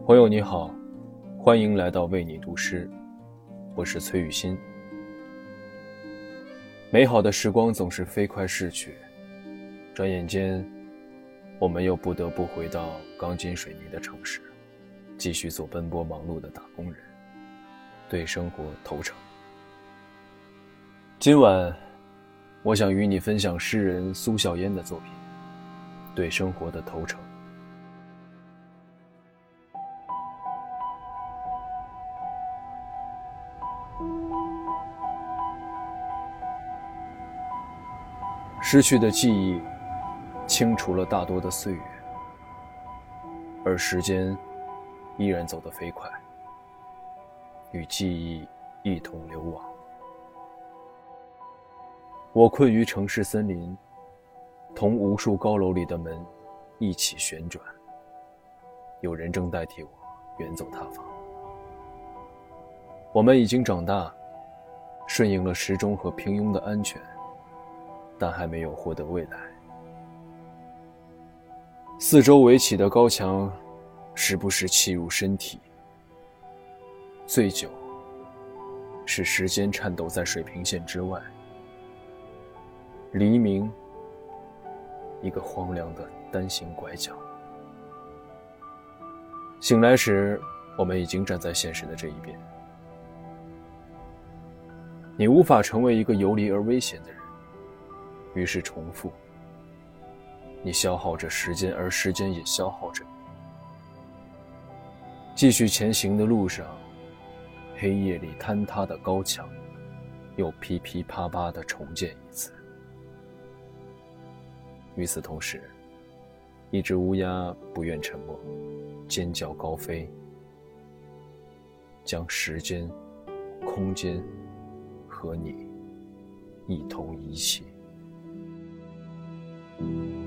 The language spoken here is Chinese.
朋友你好，欢迎来到为你读诗，我是崔雨欣。美好的时光总是飞快逝去，转眼间我们又不得不回到钢筋水泥的城市，继续做奔波忙碌的打工人，对生活投诚。今晚我想与你分享诗人苏小烟的作品《对生活的投诚》。失去的记忆清除了大多的岁月，而时间依然走得飞快，与记忆一同流亡。我困于城市森林，同无数高楼里的门一起旋转，有人正代替我远走他方。我们已经长大，顺应了时钟和平庸的安全，但还没有获得未来。四周围起的高墙时不时侵入身体，醉酒使时间颤抖在水平线之外。黎明，一个荒凉的单行拐角。醒来时，我们已经站在现实的这一边。你无法成为一个游离而危险的人，于是重复。你消耗着时间，而时间也消耗着你。继续前行的路上，黑夜里坍塌的高墙又噼噼啪啪地重建一次。与此同时，一只乌鸦不愿沉默，尖叫高飞，将时间、空间和你一同遗弃。